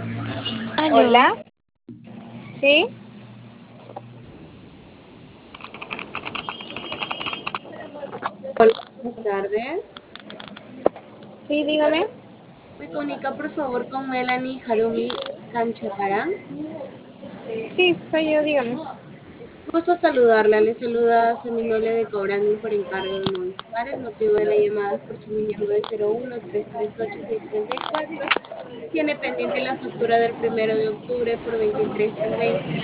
Aló, Hola, sí, Hola, buenas tardes. sí, dígame. Me comunica por favor con Melanie Harumi Canchacarán. Sí, soy yo, dígame. Gusto saludarla. Le saluda Seminole de Cobranding por encargo de Movistar. El motivo de la llamada es por su línea 901-338-634. Tiene pendiente la factura del 1 de octubre por 23,90.